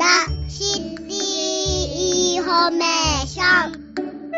シティインフォメーション。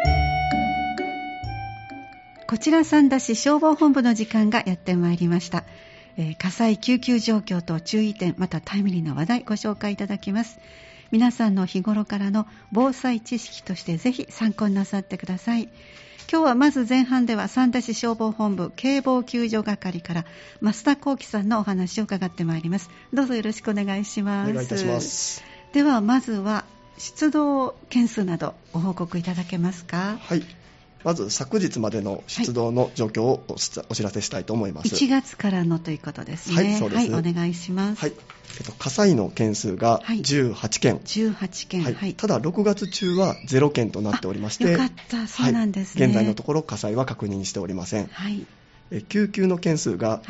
こちら三田市消防本部の時間がやってまいりました。火災救急状況と注意点、またタイムリーな話題ご紹介いただきます。皆さんの日頃からの防災知識としてぜひ参考になさってください。今日はまず前半では三田市消防本部警防救助係から増田幸喜さんのお話を伺ってまいります。どうぞよろしくお願いします。 お願いいたします。 ではまずは出動件数などご報告いただけますか。 はい、まず昨日までの出動の状況をお知らせしたいと思います。 1月からのということですね。 はい、そうです。 はい、お願いします。 はい、火災の件数が18件、 18件、 はいはい、ただ6月中は0件となっておりまして、 よかった、そうなんですね。 はい、現在のところ火災は確認しておりません。 はい、 救急の件数が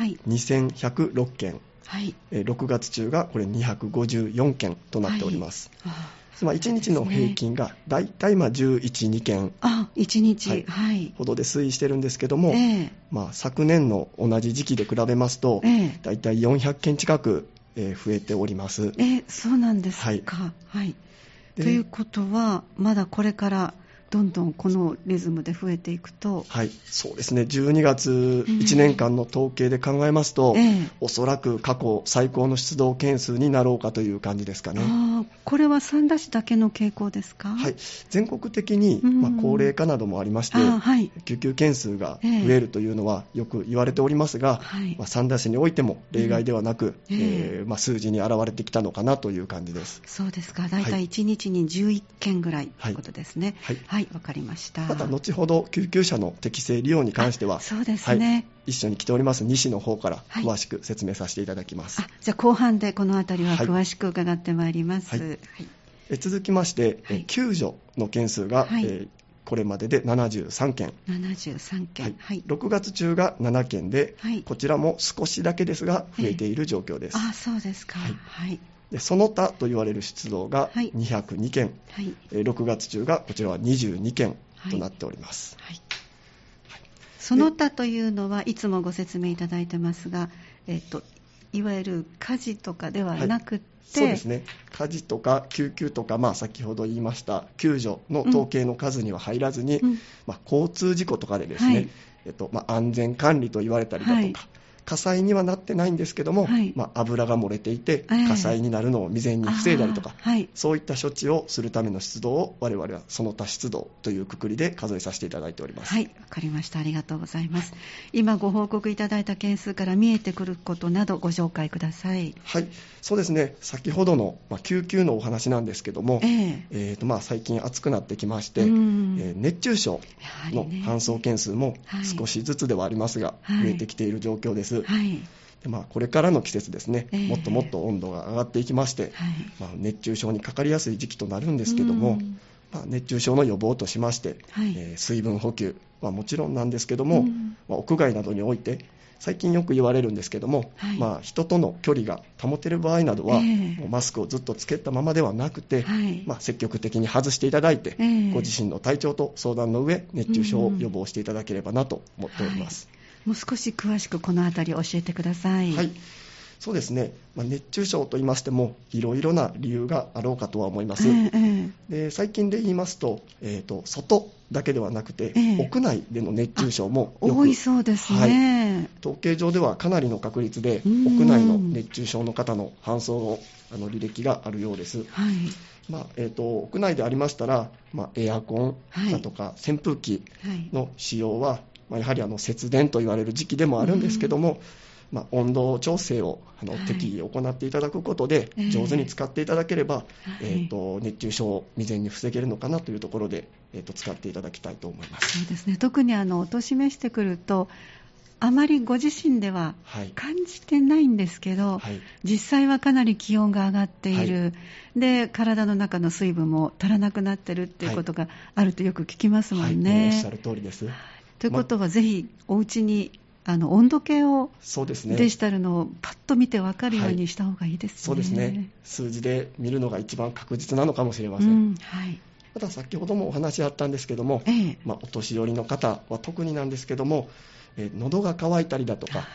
2106件、 はい、 6月中がこれ254件となっております。はい、1日の平均がだいたい11、2件 1日、はい、 ほどで推移してるんですけども、昨年の同じ時期で比べますと、だいたい400件近く増えております。 そうなんですか。 はいはい、ということはまだこれからどんどんこのリズムで増えていくと。 はい、そうですね。12月1年間の統計で考えますと、おそらく過去最高の出動件数になろうかという感じですかね。 これは三田市だけの傾向ですか。 はい、全国的に、高齢化などもありまして、救急件数が増えるというのはよく言われておりますが、三田市においても例外ではなく、数字に現れてきたのかなという感じです。 そうですか。だいたい1日に11件ぐらいということですね。はい、わかりました。 また後ほど救急車の適正利用に関しては、 そうですね、 一緒に来ております西の方から詳しく説明させていただきます。 じゃあ後半でこのあたりは詳しく伺ってまいります。 続きまして、救助の件数が、これまでで73件、6月中が7件で、こちらも少しだけですが増えている状況です。 そうですか。 でその他と言われる出動が202件、6月中がこちらは22件となっております。 その他というのはいつもご説明いただいてますが、いわゆる火事とかではなくて、 そうですね、火事とか救急とか、先ほど言いました救助の統計の数には入らずに、交通事故とかでですね、安全管理と言われたりだとか、火災にはなってないんですけども、油が漏れていて火災になるのを未然に防いだりとか、そういった処置をするための出動を我々はその他出動というくくりで数えさせていただいております。 はい、わかりました。ありがとうございます。今ご報告いただいた件数から見えてくることなどご紹介ください。 はい、そうですね。先ほどの、救急のお話なんですけども、最近暑くなってきまして、熱中症の搬送件数も少しずつではありますが、増えてきている状況です。でこれからの季節ですね、もっともっと温度が上がっていきまして、熱中症にかかりやすい時期となるんですけども、熱中症の予防としまして、水分補給はもちろんなんですけども、屋外などにおいて最近よく言われるんですけども、人との距離が保てる場合などは、マスクをずっとつけたままではなくて、積極的に外していただいて、ご自身の体調と相談の上熱中症を予防していただければなと思っております。 もう少し詳しくこのあたり教えてください。 はい、そうですね、熱中症といいましてもいろいろな理由があろうかとは思います。で最近で言いますと、外だけではなくて、屋内での熱中症もよく多いそうですね。 統計上ではかなりの確率で屋内の熱中症の方の搬送の履歴があるようです。屋内でありましたら、エアコンだとか扇風機の使用は、やはり節電と言われる時期でもあるんですけども、温度調整を適宜行っていただくことで、上手に使っていただければ、熱中症を未然に防げるのかなというところで、使っていただきたいと思います。 そうですね、特にお年めしてくるとあまりご自身では感じてないんですけど、実際はかなり気温が上がっている、で体の中の水分も足らなくなっているっていうことがあるとよく聞きますもんね。 おっしゃる通りです。 ということは、ぜひお家に温度計を、デジタルのをパッと見て分かるようにした方がいいですね。 そうですね、数字で見るのが一番確実なのかもしれません。また先ほどもお話あったんですけども、お年寄りの方は特になんですけども、喉が渇いたりだとか、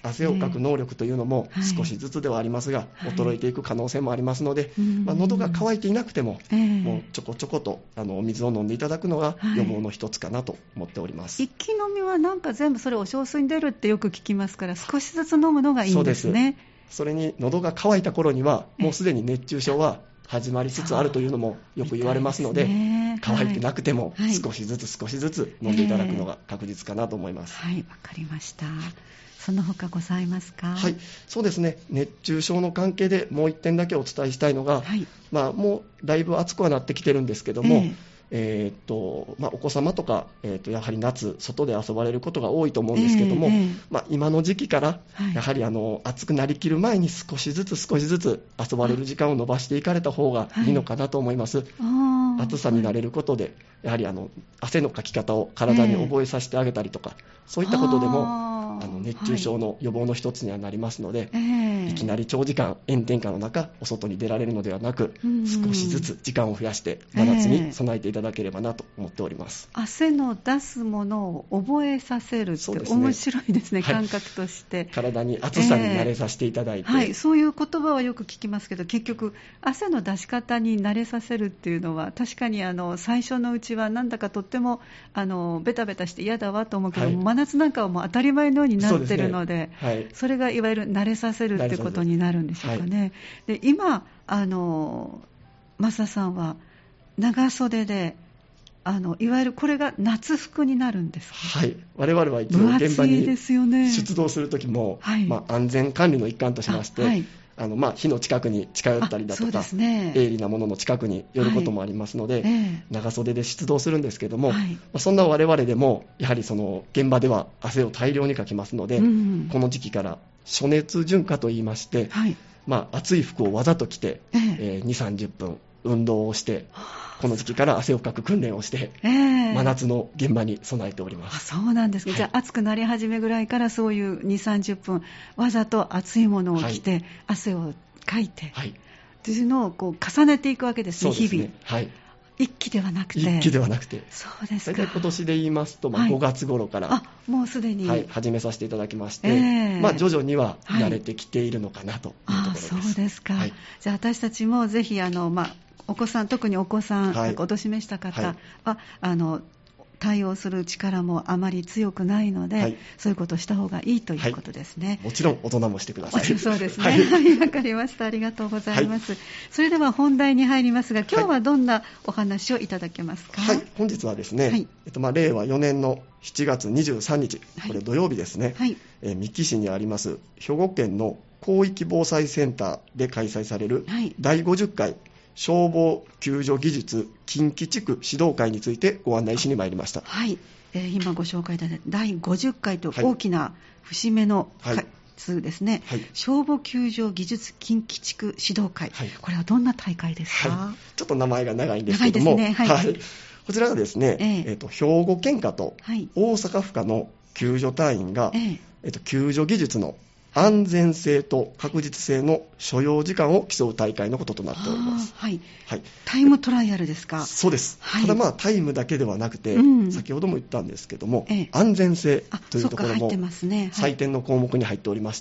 汗をかく能力というのも少しずつではありますが、衰えていく可能性もありますので、喉が渇いていなくても、もうちょこちょことお水を飲んでいただくのが予防の一つかなと思っております。 一気飲みはなんか全部それお小水に出るってよく聞きますから、少しずつ飲むのがいいんですね。 そうです。それに喉が渇いた頃にはもうすでに熱中症は始まりつつあるというのもよく言われますので、乾いてなくても少しずつ飲んでいただくのが確実かなと思います。 はい、わかりました。その他ございますか？ はい、そうですね。熱中症の関係でもう一点だけお伝えしたいのが、もうだいぶ暑くはなってきてるんですけども、お子様とか、やはり夏外で遊ばれることが多いと思うんですけども、今の時期からやはり暑くなりきる前に少しずつ遊ばれる時間を延ばしていかれた方がいいのかなと思います。暑さに慣れることでやはり汗のかき方を体に覚えさせてあげたりとか、そういったことでも熱中症の予防の一つにはなりますので、いきなり長時間炎天下の中お外に出られるのではなく、少しずつ時間を増やして真夏に備えていただければなと思っております。 汗の出すものを覚えさせるって面白いですね、感覚として。 体に暑さに慣れさせていただいて、 そういう言葉はよく聞きますけど、結局汗の出し方に慣れさせるっていうのは確かに最初のうちはなんだかとってもベタベタして嫌だわと思うけど、真夏なんかはもう当たり前のようになってるので、それがいわゆる慣れさせるってことになるんでしょうかね。で今増田さんは長袖でいわゆるこれが夏服になるんですか？ はい、我々は一応現場に出動するときも、安全管理の一環としまして、火の近くに近寄ったりだとか、鋭利なものの近くに寄ることもありますので、長袖で出動するんですけども、そんな我々でもやはりその現場では汗を大量にかきますので、この時期から暑熱順化といいまして、暑い服をわざと着て、2、30分運動をして、この時期から汗をかく訓練をして、真夏の現場に備えております。 そうなんですね。じゃあ暑くなり始めぐらいからそういう2、30分わざと暑いものを着て、汗をかいて、というのを重ねていくわけですね、日々。一気ではなくて。そうですか。 大体今年で言いますと、5月頃からもうすでに、 始めさせていただきまして、徐々には慣れてきているのかなというところです。 そうですか。じゃあ私たちもぜひお子さん、特にお子さん、お年めした方は、対応する力もあまり強くないので、そういうことをした方がいいということですね。 もちろん大人もしてください。 そうですね。わかりました。ありがとうございます。それでは本題に入りますが、今日はどんなお話をいただけますか？ 本日はですね、令和4年の7月23日、これ土曜日ですね、三木市にあります兵庫県の広域防災センターで開催される第50回消防救助技術近畿地区指導会についてご案内しに参りました。 今ご紹介いただいた第50回と大きな節目の数ですね、消防救助技術近畿地区指導会、これはどんな大会ですか？ ちょっと名前が長いんですけども、こちらがですね、兵庫県下と大阪府下の救助隊員が、救助技術の安全性と確実性の所要時間を競う大会のこととなっております。 タイムトライアルですか？ そうです。ただタイムだけではなくて、先ほども言ったんですけども、安全性というところも採点の項目に入っておりまして、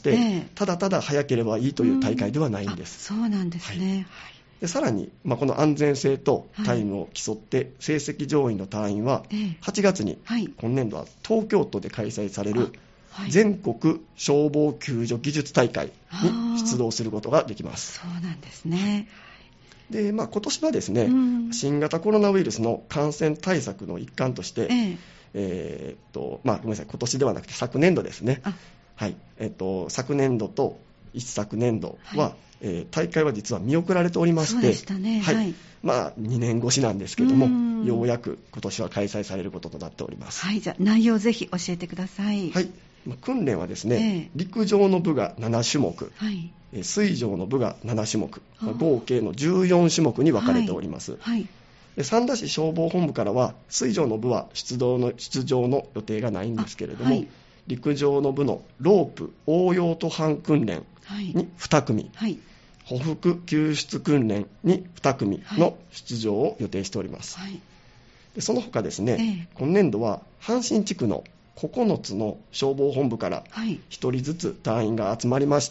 ただただ早ければいいという大会ではないんです。 そうなんですね。 でさらに、この安全性とタイムを競って成績上位の隊員は8月に今年度は東京都で開催される全国消防救助技術大会に出動することができます。 そうなんですね。 で、今年はですね、新型コロナウイルスの感染対策の一環として、ごめんなさい、今年ではなくて昨年度ですね。昨年度と一昨年度は、大会は実は見送られておりまして、2年越しなんですけども、ようやく今年は開催されることとなっております。 じゃあ内容をぜひ教えてください。 訓練はですね、陸上の部が7種目、水上の部が7種目、合計の14種目に分かれております。三田市消防本部からは水上の部は出場の予定がないんですけれども、陸上の部のロープ応用と反訓練に2組、歩幅救出訓練に2組の出場を予定しております。でその他ですね、今年度は阪神地区の 9つの消防本部から1人ずつ隊員が集まりまして、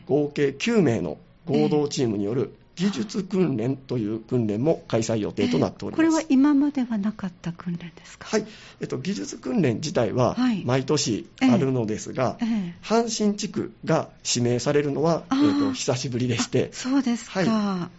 合計9名の合同チームによる技術訓練という訓練も開催予定となっております。 これは今まではなかった訓練ですか？ はい、技術訓練自体は毎年あるのですが、阪神地区が指名されるのは、久しぶりでして。 そうですか。 はい、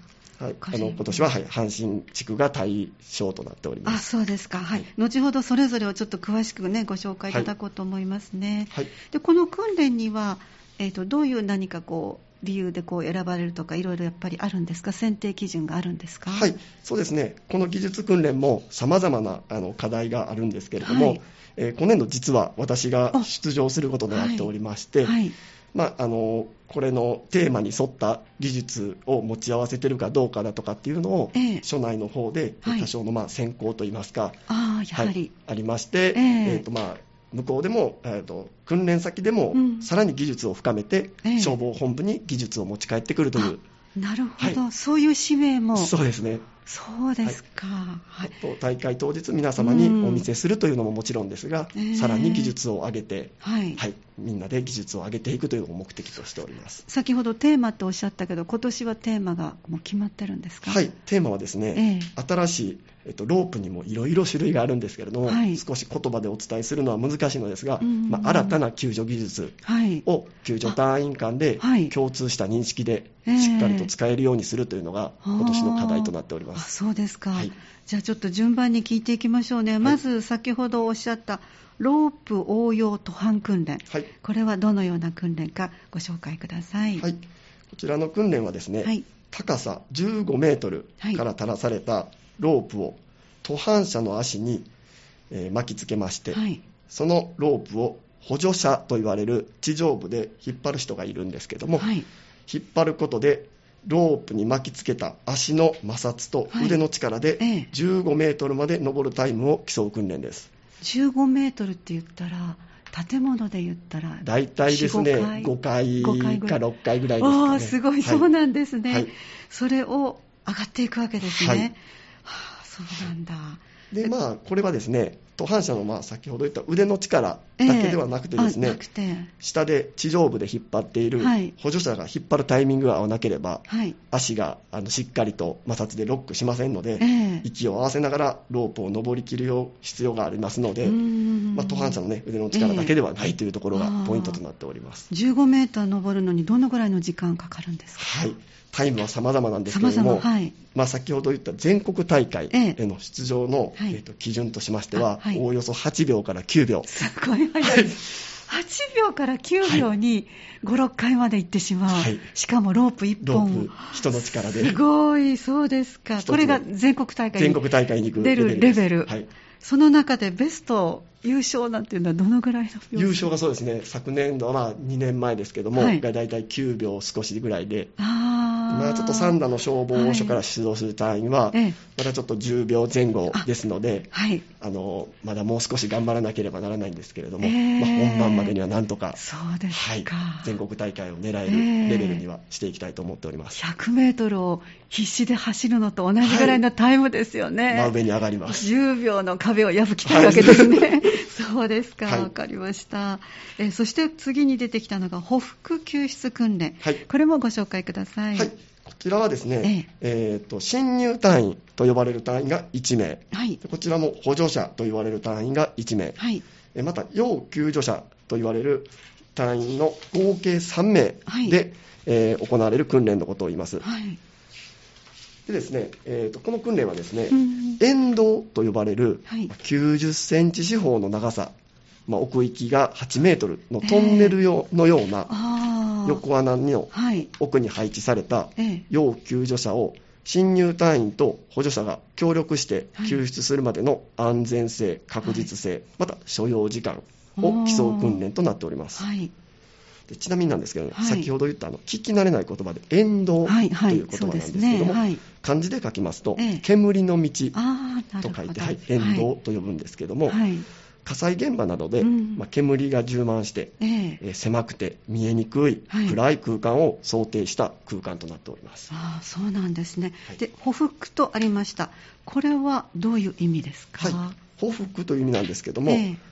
今年は、阪神地区が対象となっております。 そうですか。後ほどそれぞれをちょっと詳しくねご紹介いただこうと思いますね。でこの訓練には、どういう何か理由で選ばれるとかいろいろやっぱりあるんですか？選定基準があるんですか？ はい、そうですね。この技術訓練も様々な課題があるんですけれども、今年度実は私が出場することとなっておりまして、これのテーマに沿った技術を持ち合わせているかどうかだとかっていうのを、所内の方で多少の選考といいますか、 やはりありまして、向こうでも、訓練先でも、さらに技術を深めて、消防本部に技術を持ち帰ってくるという。 なるほど、そういう使命も。 そうですね。 そうですか。 大会当日皆様にお見せするというのももちろんですが、さらに技術を上げて、みんなで技術を上げていくというのを目的としております。 先ほどテーマとおっしゃったけど、今年はテーマがもう決まってるんですか？ はい、テーマはですね、新しいロープにもいろいろ種類があるんですけれども、少し言葉でお伝えするのは難しいのですが、新たな救助技術を救助隊員間で共通した認識でしっかりと使えるようにするというのが今年の課題となっております。 そうですか。じゃあちょっと順番に聞いていきましょうね。まず先ほどおっしゃったロープ応用途半訓練、これはどのような訓練かご紹介ください。 こちらの訓練はですね、高さ15メートルから垂らされたロープを途半車の足に巻きつけまして、そのロープを補助者と言われる地上部で引っ張る人がいるんですけども、引っ張ることでロープに巻きつけた足の摩擦と腕の力で15メートルまで登るタイムを競う訓練です。 15メートルって言ったら建物で言ったら大体ですね5階か6階ぐらいですかね。 すごい、そうなんですね。それを上がっていくわけですね。そうなんだ。 でこれはですね、途半車の先ほど言った腕の力だけではなくてですね、下で地上部で引っ張っている補助者が引っ張るタイミングが合わなければ、足がしっかりと摩擦でロックしませんので、息を合わせながらロープを登りきる必要がありますので、途半車の、腕の力だけではないというところがポイントとなっております。 15メーター登るのにどのぐらいの時間かかるんですか？ タイムは様々なんですけれども、先ほど言った全国大会への出場の、基準としましては、おおよそ8秒から9秒。 すごい早い。8秒から9秒に5、6回まで行ってしまう。しかもロープ1本。 人の力で。 すごい、そうですか。これが全国大会に出るレベル。その中でベスト優勝なんていうのはどのぐらいの優勝がそうですね、昨年度は2年前ですけども、がだいたい9秒少しぐらいで、ちょっと三田の消防署から出動する隊員は、まだちょっと10秒前後ですので、まだもう少し頑張らなければならないんですけれども、本番までにはなんとか、全国大会を狙えるレベルにはしていきたいと思っております。 100メートルを必死で走るのと同じぐらいのタイムですよね。 真上に上がります。 10秒の壁を破きたいわけですね。そうですか、わかりました。そして次に出てきたのが歩幅救出訓練、これもご紹介ください。 こちらはですね、侵入隊員と呼ばれる隊員が1名、こちらも補助者と言われる隊員が1名、また要救助者と言われる隊員の合計3名で、行われる訓練のことを言います。でですね、この訓練はですね、沿道と呼ばれる90センチ四方の長さ、奥行きが8メートルのトンネルのような横穴の奥に配置された要救助者を侵入隊員と補助者が協力して救出するまでの安全性、確実性、また所要時間を競う訓練となっております。でちなみになんですけど、先ほど言った聞き慣れない言葉で沿道という言葉なんですけども、漢字で書きますと、煙の道と書いて、沿道と呼ぶんですけども、火災現場などで、煙が充満して、狭くて見えにくい、暗い空間を想定した空間となっております。 そうなんですね。で歩幅とありました。これはどういう意味ですか？ 歩幅という意味なんですけども、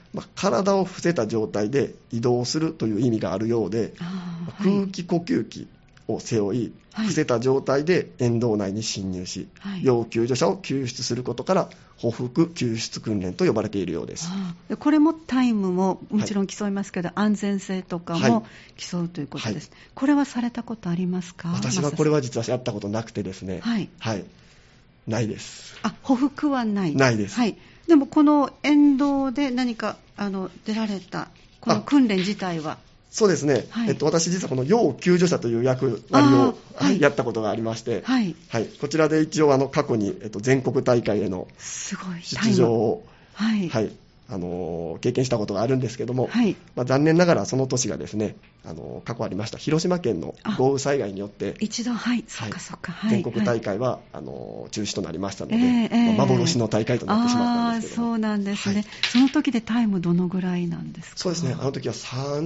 体を伏せた状態で移動するという意味があるようで、空気呼吸器を背負い、伏せた状態で沿道内に侵入し、要救助者を救出することから歩幅救出訓練と呼ばれているようです。 これもタイムももちろん競いますけど、安全性とかも競うということです。これはされたことありますか？ 私はこれは実はやったことなくてですね、ないです。 歩幅はないです。 でもこの沿道で何か出られたこの訓練自体は？ そうですね、私実はこの要救助者という役割をやったことがありまして、こちらで一応過去に全国大会への出場を経験したことがあるんですけども、残念ながらその年がですね、過去ありました広島県の豪雨災害によって一度全国大会は中止となりましたので、幻の大会となってしまったんですけども。 そうなんですね。その時でタイムどのぐらいなんですか？ そうですね、あの時は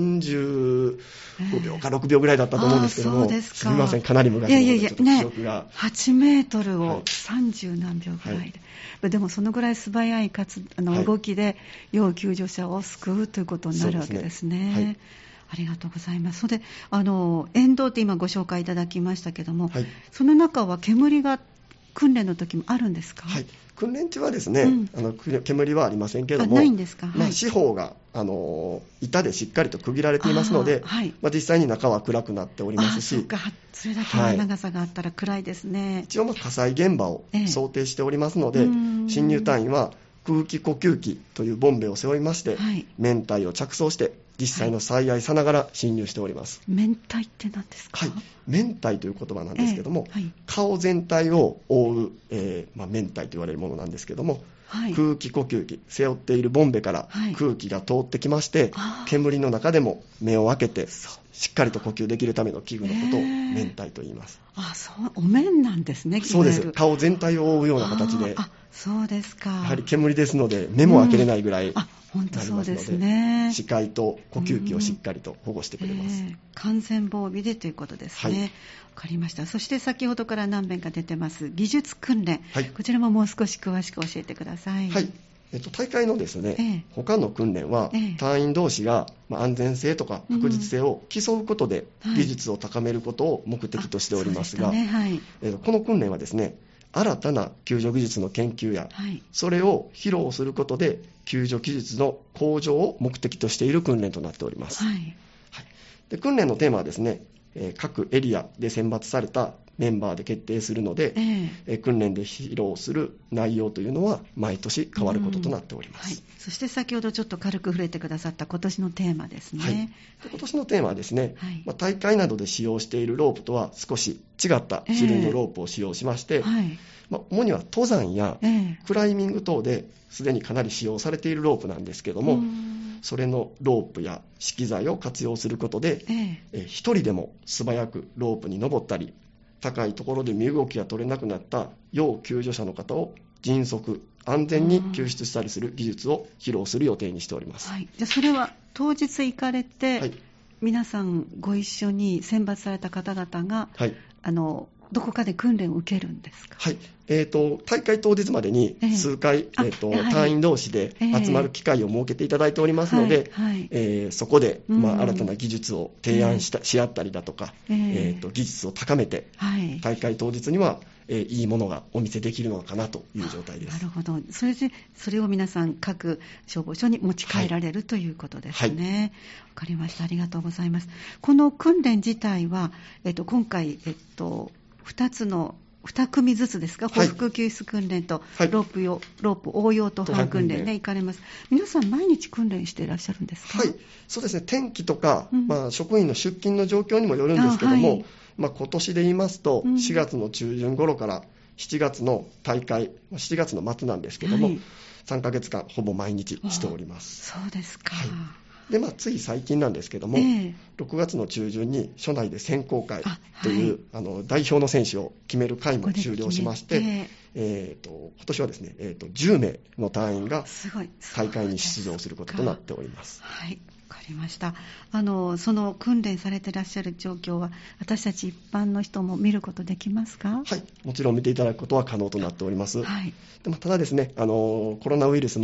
35秒か6秒ぐらいだったと思うんですけども、すみません、かなり昔ののでちょっと記憶が、 8メートルを30何秒ぐらいで、でもそのぐらい素早い動きで要救助者を救うということになるわけですね。ありがとうございます。それで沿道って今ご紹介いただきましたけども、その中は煙が訓練の時もあるんですか？ 訓練中はですね、煙はありませんけども、 ないんですか？ 四方が板でしっかりと区切られていますので、実際に中は暗くなっておりますし、 それだけの長さがあったら暗いですね。 一応火災現場を想定しておりますので、侵入隊員は空気呼吸器というボンベを背負いまして、綿体を着装して実際の災害さながら侵入しております。 綿体って何ですか？ 綿体という言葉なんですけども、顔全体を覆う、綿体と言われるものなんですけども、空気呼吸器、背負っているボンベから空気が通ってきまして、煙の中でも目を開けてしっかりと呼吸できるための器具のことを綿体と言います。 お面なんですね。 そうです。顔全体を覆うような形で。 そうですか。 やはり煙ですので目も開けれないぐらい、 本当そうですね。 視界と呼吸器をしっかりと保護してくれます。 完全防備でということですね。わかりました。そして先ほどから何遍か出てます技術訓練、こちらももう少し詳しく教えてください。 大会のですね、他の訓練は、隊員同士が安全性とか確実性を競うことで技術を高めることを目的としておりますが、この訓練はですね、新たな救助技術の研究や、それを披露することで救助技術の向上を目的としている訓練となっております。で、訓練のテーマはですね、各エリアで選抜されたメンバーで決定するので、訓練で披露する内容というのは毎年変わることとなっております。 そして先ほどちょっと軽く触れてくださった今年のテーマですね。 今年のテーマはですね、大会などで使用しているロープとは少し違った種類のロープを使用しまして、主には登山やクライミング等ですでにかなり使用されているロープなんですけども、それのロープや資機材を活用することで、一人でも素早くロープに登ったり、高いところで身動きが取れなくなった要救助者の方を迅速安全に救出したりする技術を披露する予定にしております。 じゃあそれは当日行かれて、皆さんご一緒に選抜された方々が、どこかで訓練を受けるんですか？ 大会当日までに数回、隊員同士で集まる機会を設けていただいておりますので、そこで、新たな技術を提案し合ったりだとか、技術を高めて、大会当日にはいいものがお見せできるのかなという状態です。 なるほど。それを皆さん各消防署に持ち帰られるということですね。わかりました。ありがとうございます。この訓練自体は、今回、2組ずつですか、歩幅救出訓練とロープ応用と反訓練で行かれます。皆さん毎日訓練していらっしゃるんですか？ そうですね。天気とか、職員の出勤の状況にもよるんですけども、今年で言いますと、4月の中旬頃から7月の大会、7月の末なんですけども、3ヶ月間ほぼ毎日しております。 そうですか。 で、つい最近なんですけども、6月の中旬に署内で選考会という、代表の選手を決める会も終了しまして、今年はですね、10名の隊員が大会に出場することとなっております。 わかりました。その訓練されていらっしゃる状況は私たち一般の人も見ることできますか？ もちろん見ていただくことは可能となっております。でもただですね、コロナウイルスも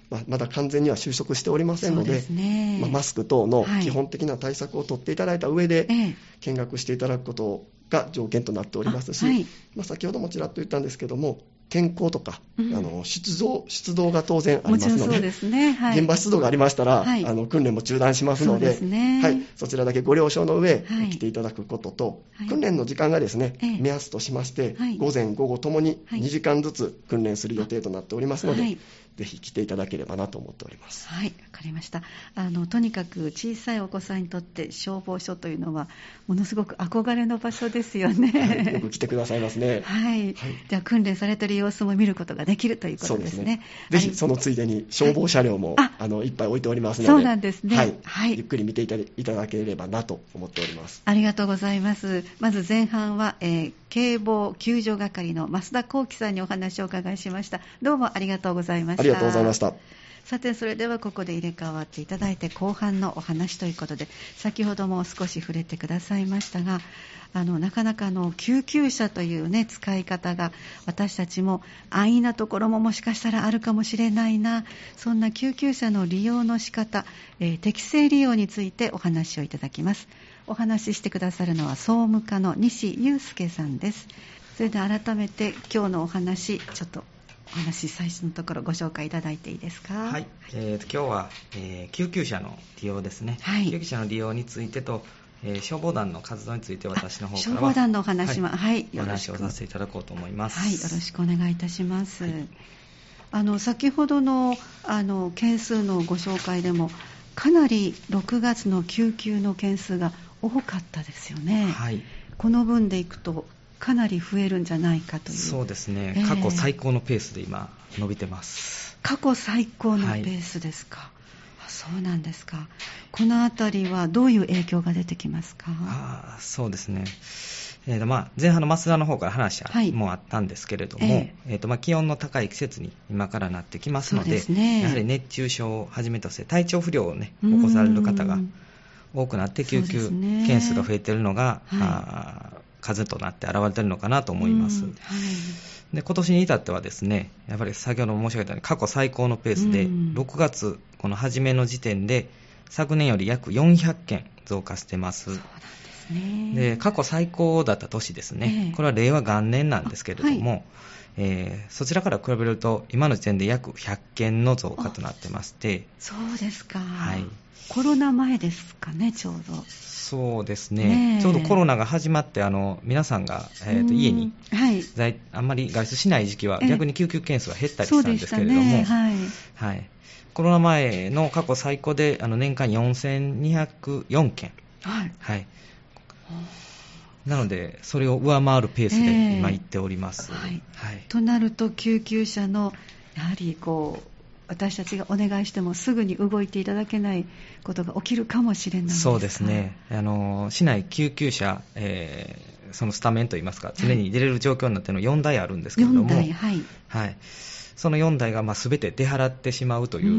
まだ完全には収束しておりませんので、マスク等の基本的な対策を取っていただいた上で、見学していただくことが条件となっておりますし、先ほどもちらっと言ったんですけども、天候とか、出動が当然ありますので、現場出動がありましたら、訓練も中断しますので、そちらだけご了承の上、来ていただくことと、訓練の時間がですね、目安としまして、午前午後ともに2時間ずつ訓練する予定となっておりますので、ぜひ来ていただければなと思っております。 はい、わかりました。とにかく小さいお子さんにとって消防署というのはものすごく憧れの場所ですよね。 よく来てくださいますね。 じゃあ訓練されている様子も見ることができるということですね。 ぜひそのついでに消防車両も、いっぱい置いておりますので、 そうなんですね。 ゆっくり見ていただければなと思っております。 ありがとうございます。まず前半は、警防救助係の増田幸喜さんにお話をお伺いしました。どうもありがとうございました。 ありがとうございました。 さて、それではここで入れ替わっていただいて後半のお話ということで、先ほども少し触れてくださいましたが、なかなか救急車というね、使い方が私たちも安易なところももしかしたらあるかもしれないな、そんな救急車の利用の仕方、適正利用についてお話をいただきます。お話ししてくださるのは総務課の西祐介さんです。それで改めて今日のお話、ちょっとお話最初のところご紹介いただいていいですか。 はい、今日は、救急車の利用ですね。救急車の利用についてと、消防団の活動について私の方からは消防団のお話も、 お話をさせていただこうと思います。 よろしくお願いいたします。先ほどの件数のご紹介でもかなり6月の救急の件数が多かったですよね。この分でいくとかなり増えるんじゃないかという。 そうですね、過去最高のペースで今伸びてます。 過去最高のペースですか。そうなんですか。このあたりはどういう影響が出てきますか。 そうですね、前半の増田の方から話もあったんですけれども、気温の高い季節に今からなってきますので、やはり熱中症をはじめとして体調不良を起こされる方が多くなって救急件数が増えているのが、数となって現れているのかなと思います。で、今年に至ってはですね、やっぱり先ほども申し上げたように過去最高のペースで、6月この初めの時点で昨年より約400件増加してます。で、過去最高だった年ですね、これは令和元年なんですけれども、そちらから比べると今の時点で約100件の増加となってまして。 そうですか。コロナ前ですかね、ちょうど。 そうですね、ちょうどコロナが始まって皆さんが、家に、あんまり外出しない時期は逆に救急件数は減ったりしたんですけれども、コロナ前の過去最高で年間4204件、なのでそれを上回るペースで今行っております。 となると救急車のやはり私たちがお願いしてもすぐに動いていただけないことが起きるかもしれないですか。 そうですね、市内救急車、そのスタメンといいますか、常に出れる状況になっているのは4台あるんですけれども、その4台が全て出払ってしまうという、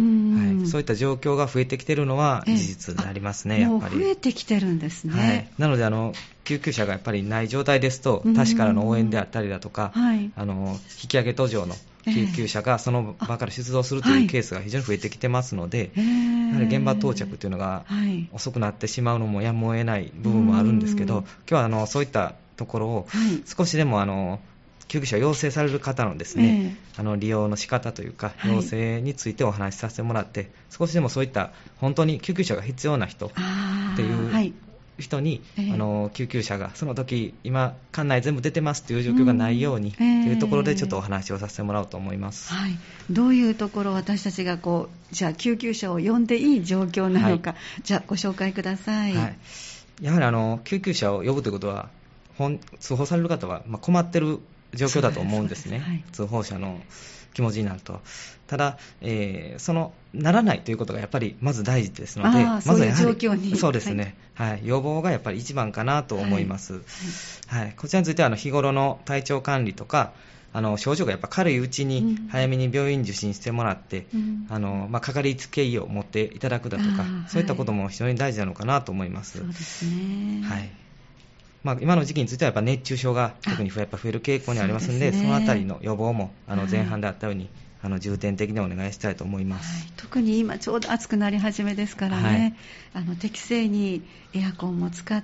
そういった状況が増えてきているのは事実になりますね。やっぱりもう増えてきてるんですね。 なので救急車がやっぱりない状態ですと、他市からの応援であったりだとか、引き上げ途上の救急車がその場から出動するというケースが非常に増えてきてますので、やはり現場到着というのが遅くなってしまうのもやむを得ない部分もあるんですけど、今日はそういったところを少しでも救急車を要請される方のですね、利用の仕方というか要請についてお話しさせてもらって、少しでもそういった本当に救急車が必要な人っていう人に、救急車がその時今管内全部出てますという状況がないようにというところでちょっとお話をさせてもらおうと思います。 どういうところ私たちがじゃあ救急車を呼んでいい状況なのか、じゃあご紹介ください。 やはり救急車を呼ぶということは通報される方は困ってる状況だと思うんですね。通報者の気持ちになると。ただ、ならないということがやっぱりまず大事ですので、まずはやはりそういう状況に、そうですね、予防がやっぱり一番かなと思います。こちらについては日頃の体調管理とか、症状がやっぱ軽いうちに早めに病院受診してもらって、かかりつけ医を持っていただくだとか、そういったことも非常に大事なのかなと思います。 そうですね。 今の時期についてはやっぱ熱中症が特にやっぱ増える傾向にありますので、そのあたりの予防も前半であったように重点的にお願いしたいと思います、 はい、特に今ちょうど暑くなり始めですからね、はい、適正にエアコンも使って、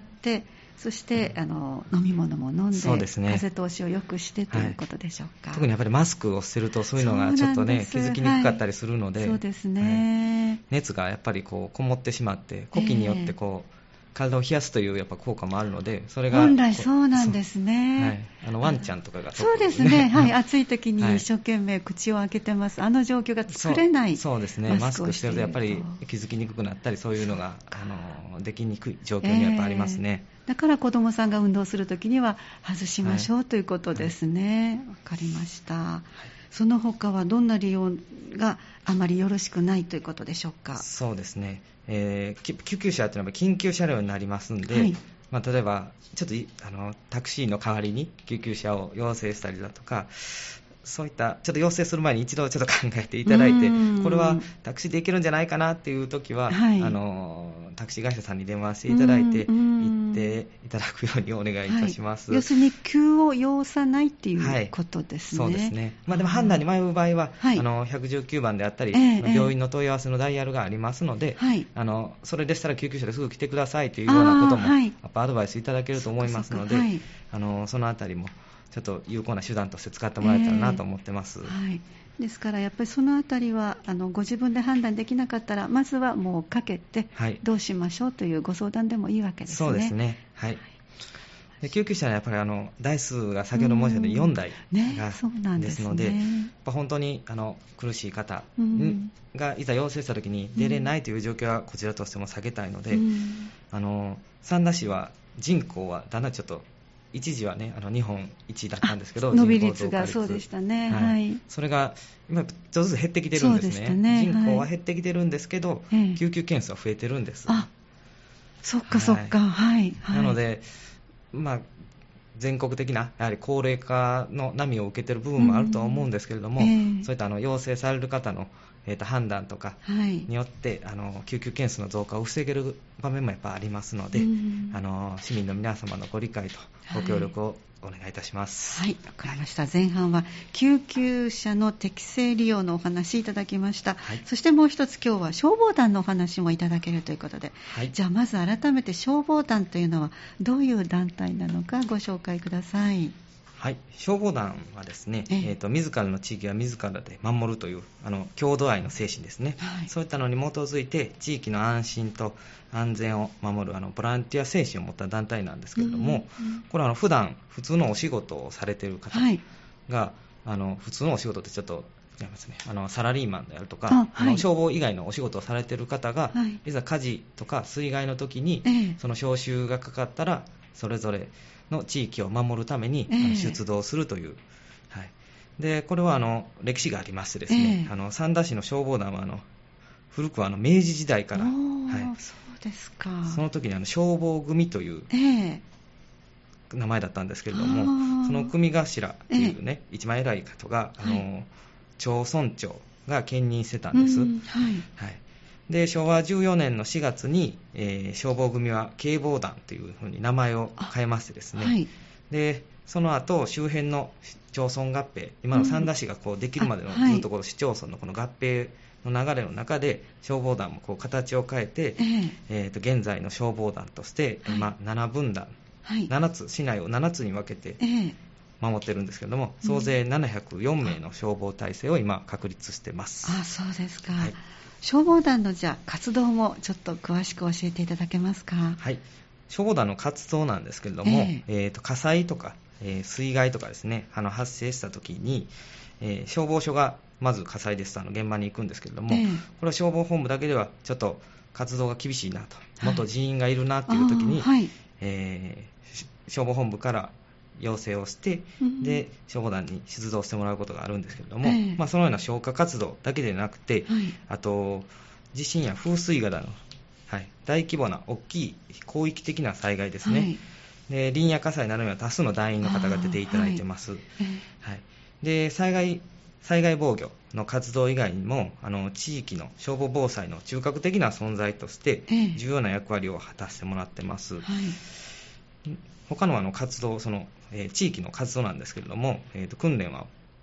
そして飲み物も飲んで、そうですね、風通しを良くしてということでしょうか、 特にやっぱりマスクをしてるとそういうのがちょっとね気づきにくかったりするので、 そうですね、 熱がやっぱりこもってしまって呼気によって体を冷やすというやっぱ効果もあるので、それが本来そうなんですね、 はい、ワンちゃんとかが、 そうですね、はい、暑い時に一生懸命口を開けてます、状況が作れない、 そうですね、マスクしてるとやっぱり気づきにくくなったり、そういうのができにくい状況にはやっぱありますね、 だから子どもさんが運動するときには外しましょう、ということですね。わかりました。その他はどんな利用があまりよろしくないということでしょうか。 そうですね、救急車というのは緊急車両になりますので、はい、例えばちょっとタクシーの代わりに救急車を要請したりだとか、そういったちょっと要請する前に一度ちょっと考えていただいて、これはタクシーで行けるんじゃないかなっていう時は、はい、タクシー会社さんに電話していただいて行っていただくようにお願いいたします、 はい、要するに急を要さないっていうことですね、 はい、そうですね、でも判断に迷う場合は、はい、119番であったり、病院の問い合わせのダイヤルがありますので、それでしたら救急車ですぐ来てくださいというようなことも、やっぱアドバイスいただけると思いますので、そのあたりもちょっと有効な手段として使ってもらえたらなと思ってます、 はい、ですからやっぱりそのあたりはご自分で判断できなかったらまずはもうかけてどうしましょうというご相談でもいいわけですね。 そうですね、はい、で救急車はやっぱり台数が先ほど申したように4台が、ですので、やっぱ本当に苦しい方がいざ要請したときに出れないという状況はこちらとしても避けたいので、三田市は人口はだんだんちょっと一時はね日本一だったんですけど、 伸び率がそうでしたね、はい、 それが今ちょっとずつ減ってきてるんですね、人口は減ってきてるんですけど、救急件数は増えてるんです。 そっかそっか、はいなので、全国的なやはり高齢化の波を受けている部分もあるとは思うんですけれども、そういった要請される方の判断とかによって、救急件数の増加を防げる場面もやっぱありますので、市民の皆様のご理解とご協力をお願いいたします。 はい、わかりました。前半は救急車の適正利用のお話いただきました、はい、そしてもう一つ今日は消防団のお話もいただけるということで、はい、じゃあまず改めて消防団というのはどういう団体なのかご紹介ください。 はい、消防団はですね、自らの地域は自らで守るという郷土愛の精神ですね、はい、そういったのに基づいて地域の安心と安全を守るボランティア精神を持った団体なんですけれども、これは普段普通のお仕事をされている方が、はい、普通のお仕事ってちょっと違いますね、サラリーマンであるとか、はい、消防以外のお仕事をされている方が、はい、いざ火事とか水害の時に、その招集がかかったらそれぞれの地域を守るために出動するという、はい、でこれは歴史がありましてですね、三田市の消防団は古くは明治時代から、はい、 そうですか。 その時に消防組という名前だったんですけれども、その組頭っていうね、一番偉い方が町村長が兼任してたんです、はいはい、で昭和14年の4月に、消防組は警防団というふうに名前を変えましてですね、はい、でその後周辺の町村合併、今の三田市ができるまでのずっと市町村のこの合併の流れの中で消防団も形を変えて、現在の消防団として今7分団、はい、市内を7つに分けて守ってるんですけれども、総勢704名の消防体制を今確立してます。 そうですか、はい、消防団のじゃあ活動もちょっと詳しく教えていただけますか。 はい、消防団の活動なんですけれども、火災とか、水害とかですね発生した時に、消防署がまず火災ですと現場に行くんですけれども、これは消防本部だけではちょっと活動が厳しいなと、もっと人員がいるなという時に、はい、消防本部から要請をして、で消防団に出動してもらうことがあるんですけれども、そのような消火活動だけでなくて、はい、あと地震や風水害など、はい、大規模な大きい広域的な災害ですね、はい、で林野火災などには多数の団員の方が出ていただいてます、はいはい、で災害防御の活動以外にも地域の消防防災の中核的な存在として重要な役割を果たしてもらってます、はい、他の活動地域の活動なんですけれども、訓練は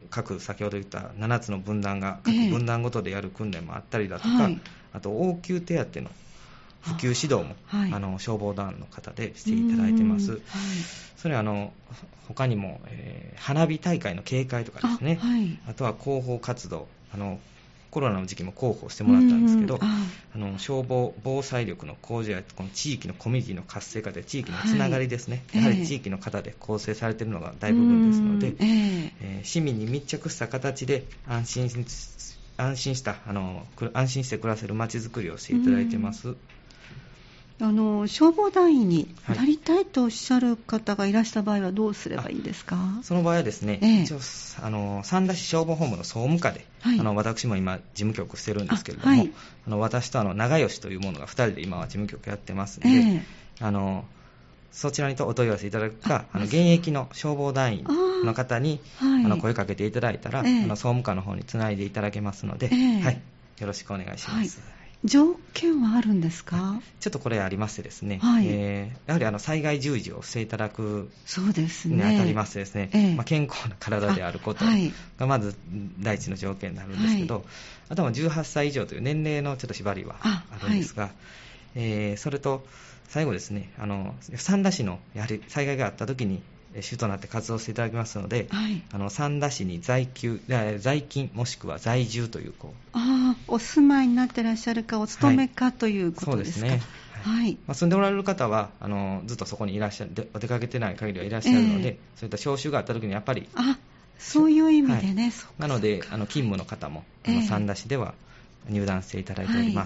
先ほど言った7つの分団が各分団ごとでやる訓練もあったりだとか、あと応急手当の普及指導も、消防団の方でしていただいてます。それは他にも、花火大会の警戒とかですね、あとは広報活動、コロナの時期も広報してもらったんですけど、消防防災力の向上やこの地域のコミュニティの活性化で地域のつながりですね、やはり地域の方で構成されているのが大部分ですので、市民に密着した形で安心して暮らせるまちづくりをしていただいてます。 消防団員になりたいとおっしゃる方がいらした場合はどうすればいいんですか？ その場合はですね、一応三田市消防本部の総務課で、私も今事務局してるんですけれども、私と長吉というものが2人で今は事務局やってますので、そちらにお問い合わせいただくか、現役の消防団員の方に声かけていただいたら、総務課の方につないでいただけますので、よろしくお願いします。 条件はあるんですか？ ちょっとこれありましてですね、やはり災害従事をしていただくにあたりましてですね、健康な体であることがまず第一の条件になるんですけど、あとは18歳以上という年齢のちょっと縛りはあるんですが、それと最後ですね、三田市のやはり災害があった時に主となって活動していただきますので、三田市に在勤もしくは在住というお住まいになっていらっしゃるかお勤めかということですか？そうですね。 住んでおられる方はずっとそこにいらっしゃる、お出かけてない限りはいらっしゃるので、そういった招集があった時にやっぱりそういう意味でね、 なので勤務の方も三田市では入団していただいております。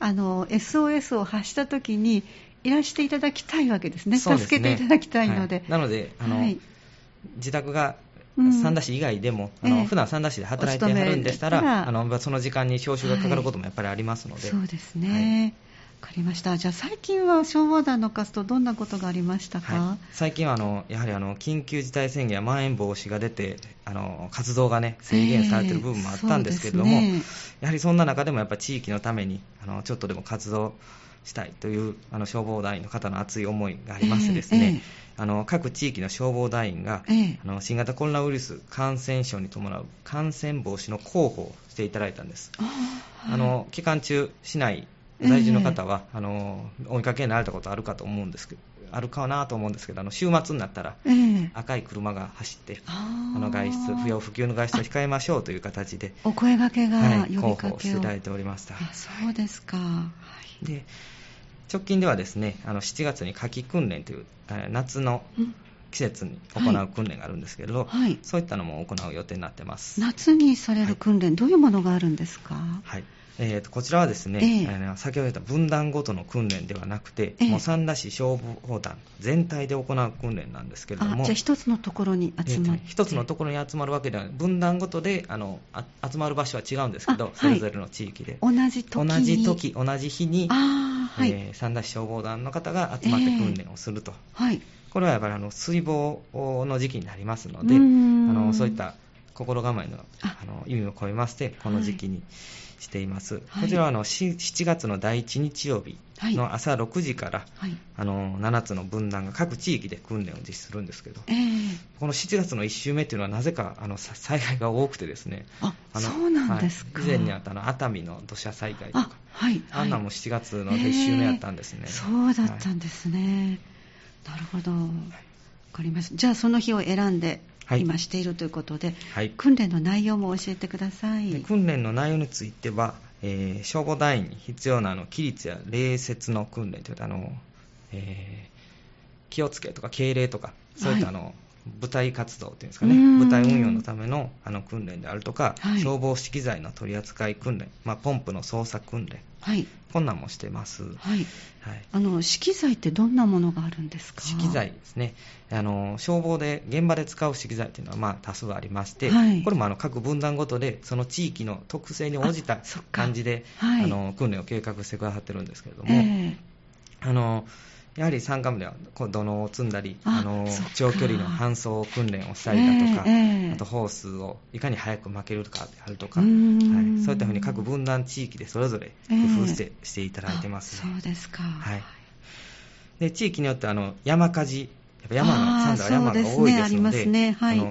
SOS を発した時にいらしていただきたいわけですね。助けていただきたいので。 なので自宅が三田市以外でも、普段三田市で働いてはるんでしたら、その時間に招集がかかることもやっぱりありますので。 そうですね。わかりました。じゃあ最近は消防団の活動どんなことがありましたか？ 最近はやはり緊急事態宣言やまん延防止が出て活動がね制限されている部分もあったんですけれども、やはりそんな中でもやっぱ地域のためにちょっとでも活動したいという消防団員の方の熱い思いがありましてですね、各地域の消防団員が、新型コロナウイルス感染症に伴う感染防止の広報をしていただいたんです。期間中市内在住の方は、お見かけになられたことあるかと思うんですけど、あるかなと思うんですけど、週末になったら、赤い車が走って不要不急の外出を控えましょうという形でお声掛けが呼び広かけを報していただいておりました。 そうですか。 で直近ではですね、7月に夏季訓練という夏の季節に行う訓練があるんですけれど、そういったのも行う予定になってます。 夏にされる訓練、どういうものがあるんですか？ こちらはですね、先ほど言った分団ごとの訓練ではなくて、もう三田市消防団全体で行う訓練なんですけれども、 じゃあ一つのところに集まって、 一つのところに集まるわけではない、分団ごとで集まる場所は違うんですけど、それぞれの地域で同じ時同じ日に、三田市消防団の方が集まって訓練をすると、これはやっぱり水防の時期になりますので、そういった心構えの意味を込めましてこの時期にしています。こちらは7月の第1日曜日の朝6時から、7つの分団が各地域で訓練を実施するんですけど、この7月の1週目というのはなぜか災害が多くてですね、 そうなんですか。 以前にあった熱海の土砂災害とか、あんなも7月の1週目やったんですね。 そうだったんですね。なるほど、わかりました。じゃあその日を選んで今しているということで、訓練の内容も教えてください。 訓練の内容については、消防団員に必要な規律や礼節の訓練という気をつけとか敬礼とか、そういった部隊活動というんですかね、部隊運用のための訓練であるとか、消防資機材の取り扱い訓練、ポンプの操作訓練、こんなんもしてます。 資機材ってどんなものがあるんですか？ 資機材ですね、消防で現場で使う資機材というのは多数ありまして、これも各分団ごとでその地域の特性に応じた感じで訓練を計画してくださってるんですけれども、やはり山間部では土のを積んだり、長距離の搬送訓練をしたりだとか、あとホースをいかに早く巻けるかであるとか、そういったふうに各分団地域でそれぞれ工夫していただいてます、 そうですか。 で地域によって山火事、やっぱ山が多いですので、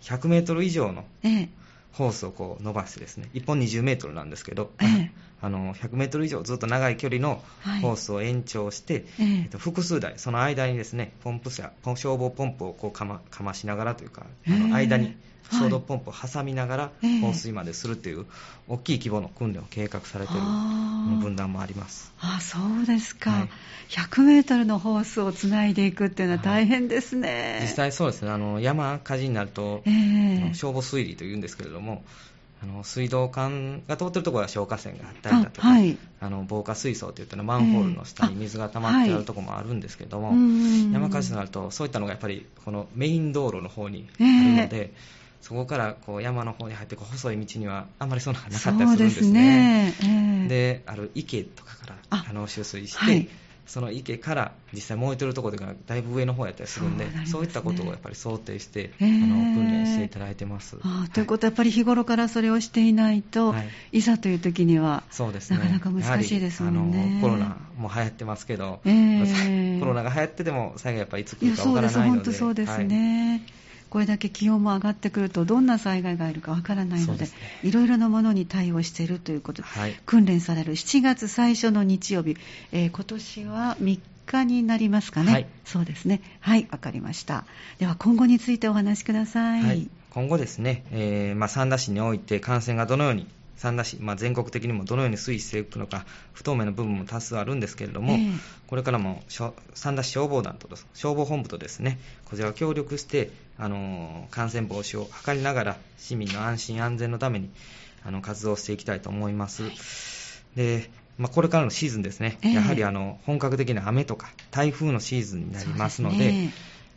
100メートル以上のホースをこう伸ばしてですね、1本20メートルなんですけど、100メートル以上ずっと長い距離のホースを延長して、複数台、その間にですね、ポンプ車、消防ポンプをこうかましながらというか、間に消毒ポンプを挟みながら放水までするという大きい規模の訓練を計画されている分団もあります。 そうですか、100メートルのホースをつないでいくっていうのは大変ですね。 実際そうですね、山火事になると、消防水利というんですけれども、水道管が通ってるところは消火栓があったりだとか、防火水槽といったマンホールの下に水が溜まってあるところもあるんですけども、山火事になるとそういったのがやっぱりこのメイン道路の方にあるので、そこからこう山の方に入って細い道にはあんまりそういうのがなかったりするんですね。で、ある池とかから集水して、その池から実際燃えてるところがだいぶ上の方やったりするんで、そういったことをやっぱり想定して、訓練していただいてます。 ということはやっぱり日頃からそれをしていないと、いざという時にはなかなか難しいですもんね。 コロナも流行ってますけど、コロナが流行ってても災害やっぱりいつ来るかわからないので。 本当そうですね。これだけ気温も上がってくるとどんな災害があるかわからないので、いろいろなものに対応しているということで、訓練される7月最初の日曜日、今年は3日になりますかね。そうですね。はい、わかりました。では今後についてお話しください。 今後ですね、三田市において感染がどのように三田市、全国的にもどのように推移していくのか不透明な部分も多数あるんですけれども、これからも三田市消防団と消防本部とですね、こちらを協力して感染防止を図りながら市民の安心安全のために活動していきたいと思います。で、これからのシーズンですね、やはり本格的な雨とか台風のシーズンになりますので、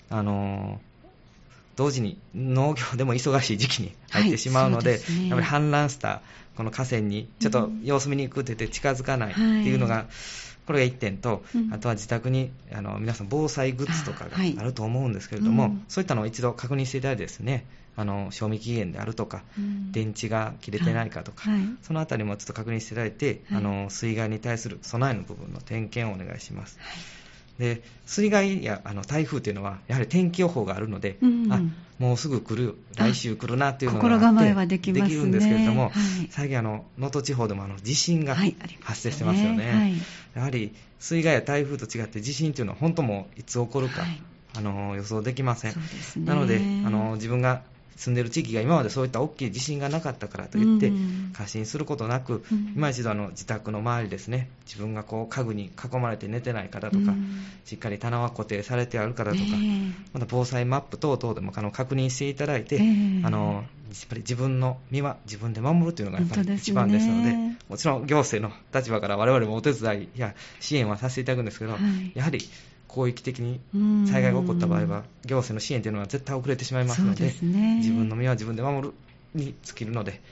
同時に農業でも忙しい時期に入ってしまうので、やっぱり氾濫したこの河川にちょっと様子見に行くって言って近づかないっていうのが、これが1点と、あとは自宅に皆さん防災グッズとかがあると思うんですけれども、そういったのを一度確認していただいてですね、賞味期限であるとか、電池が切れてないかとか、そのあたりもちょっと確認していただいて、水害に対する備えの部分の点検をお願いします。で、水害や台風というのはやはり天気予報があるので、もうすぐ来る、来週来るなというのがあって心構えはできますね。 できるんですけれども、最近能登地方でも地震が発生してますよね。やはり水害や台風と違って地震というのは本当もういつ起こるか、予想できません。なので自分が住んでいる地域が今までそういった大きい地震がなかったからといって過信することなく、今一度自宅の周りですね、自分がこう家具に囲まれて寝てない方とか、しっかり棚は固定されてある方とか、また防災マップ等々でも確認していただいて、やっぱり自分の身は自分で守るというのがやっぱり一番ですので、もちろん行政の立場から我々もお手伝いや支援はさせていただくんですけど、やはり広域的に災害が起こった場合は行政の支援というのは絶対遅れてしまいますので、自分の身は自分で守るに尽きるので、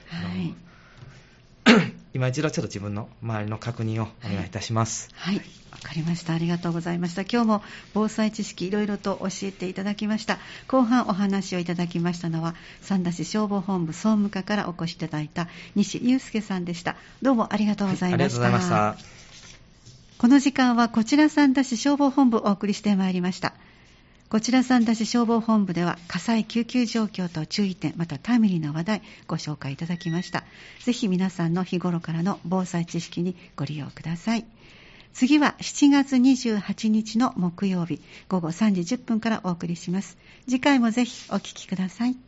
今一度ちょっと自分の周りの確認をお願いいたします。 はい、わかりました。ありがとうございました。今日も防災知識いろいろと教えていただきました。後半お話をいただきましたのは三田市消防本部総務課からお越しいただいた西祐介さんでした。どうもありがとうございました。 ありがとうございました。 この時間はこちら三田市消防本部をお送りしてまいりました。こちら三田市消防本部では火災救急状況と注意点、またタイムリーな話題ご紹介いただきました。ぜひ皆さんの日頃からの防災知識にご利用ください。次は7月28日の木曜日午後3時10分からお送りします。次回もぜひお聞きください。